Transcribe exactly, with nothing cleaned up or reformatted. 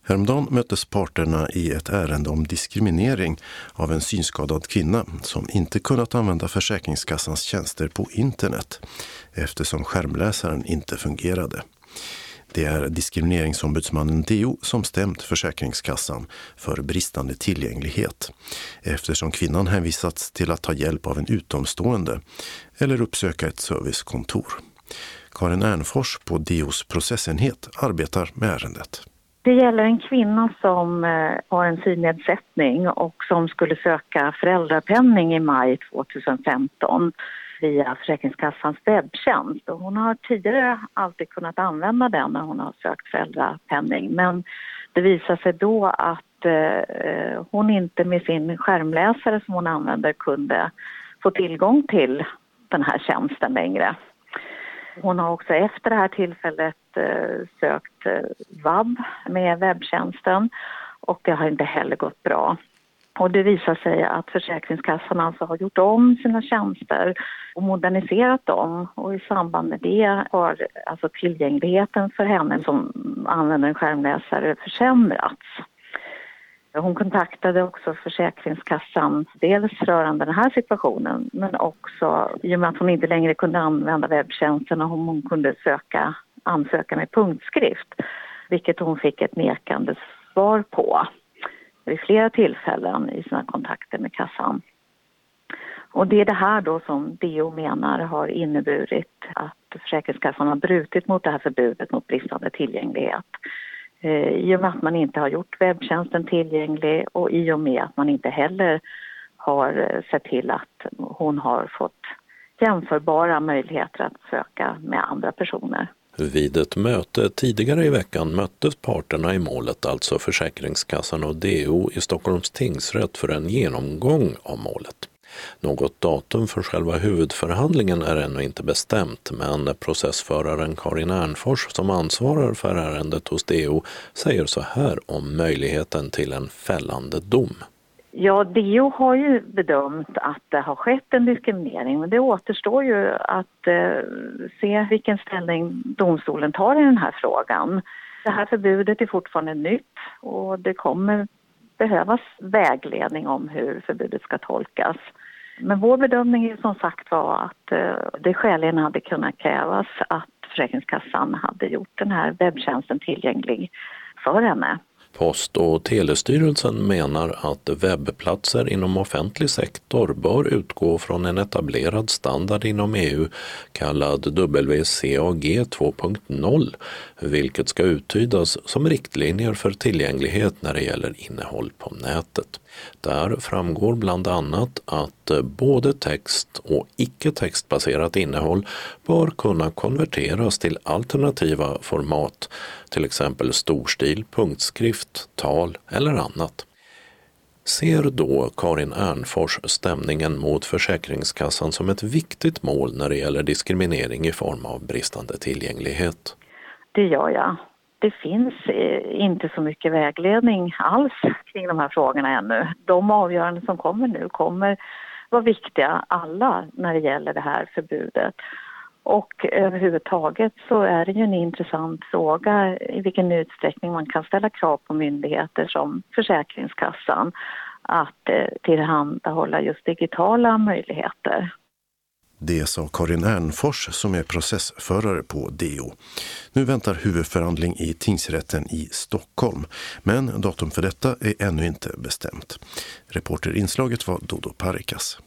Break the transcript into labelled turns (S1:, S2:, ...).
S1: Häromdagen möttes parterna i ett ärende om diskriminering av en synskadad kvinna som inte kunnat använda Försäkringskassans tjänster på internet eftersom skärmläsaren inte fungerade. Det är diskrimineringsombudsmannen D O som stämt Försäkringskassan för bristande tillgänglighet eftersom kvinnan hänvisats till att ta hjälp av en utomstående eller uppsöka ett servicekontor. Karin Ernfors på D O:s processenhet arbetar med ärendet.
S2: Det gäller en kvinna som har en synnedsättning och som skulle söka föräldrapenning i maj tjugohundrafemton via Försäkringskassans webbtjänst. Och hon har tidigare alltid kunnat använda den när hon har sökt föräldrapenning. Men det visar sig då att eh, hon inte med sin skärmläsare som hon använder kunde få tillgång till den här tjänsten längre. Hon har också efter det här tillfället eh, sökt eh, vab med webbtjänsten och det har inte heller gått bra. Och det visar sig att Försäkringskassan alltså har gjort om sina tjänster och moderniserat dem. Och i samband med det har alltså tillgängligheten för henne som använder en skärmläsare försämrats. Hon kontaktade också Försäkringskassan dels rörande den här situationen men också i och med att hon inte längre kunde använda webbtjänsten och hon kunde söka, ansöka med punktskrift, vilket hon fick ett nekande svar på vid flera tillfällen i sina kontakter med kassan. Och det är det här då som D O menar har inneburit att Försäkringskassan har brutit mot det här förbudet mot bristande tillgänglighet. I och med att man inte har gjort webbtjänsten tillgänglig och i och med att man inte heller har sett till att hon har fått jämförbara möjligheter att söka med andra personer.
S3: Vid ett möte tidigare i veckan möttes parterna i målet, alltså Försäkringskassan och D O i Stockholms tingsrätt för en genomgång av målet. Något datum för själva huvudförhandlingen är ännu inte bestämt, men processföraren Karin Ernfors som ansvarar för ärendet hos D O säger så här om möjligheten till en fällande dom.
S2: Ja, D O har ju bedömt att det har skett en diskriminering, men det återstår ju att eh, se vilken ställning domstolen tar i den här frågan. Det här förbudet är fortfarande nytt och det kommer behövas vägledning om hur förbudet ska tolkas. Men vår bedömning är som sagt var att eh, det skäligen hade kunnat krävas att Försäkringskassan hade gjort den här webbtjänsten tillgänglig för henne.
S3: Post- och telestyrelsen menar att webbplatser inom offentlig sektor bör utgå från en etablerad standard inom E U kallad W C A G två punkt noll, vilket ska uttydas som riktlinjer för tillgänglighet när det gäller innehåll på nätet. Där framgår bland annat att både text- och icke-textbaserat innehåll bör kunna konverteras till alternativa format, till exempel storstil, punktskrift, tal eller annat. Ser då Karin Ernfors stämningen mot Försäkringskassan som ett viktigt mål när det gäller diskriminering i form av bristande tillgänglighet?
S2: Det gör jag. Det finns inte så mycket vägledning alls kring de här frågorna ännu. De avgöranden som kommer nu kommer vara viktiga alla när det gäller det här förbudet. Och överhuvudtaget så är det ju en intressant fråga i vilken utsträckning man kan ställa krav på myndigheter som Försäkringskassan att tillhandahålla just digitala möjligheter.
S1: Det sa Karin Ernfors som är processförare på D O. Nu väntar huvudförhandling i tingsrätten i Stockholm, men datum för detta är ännu inte bestämt. Reporterinslaget var Dodo Parikas.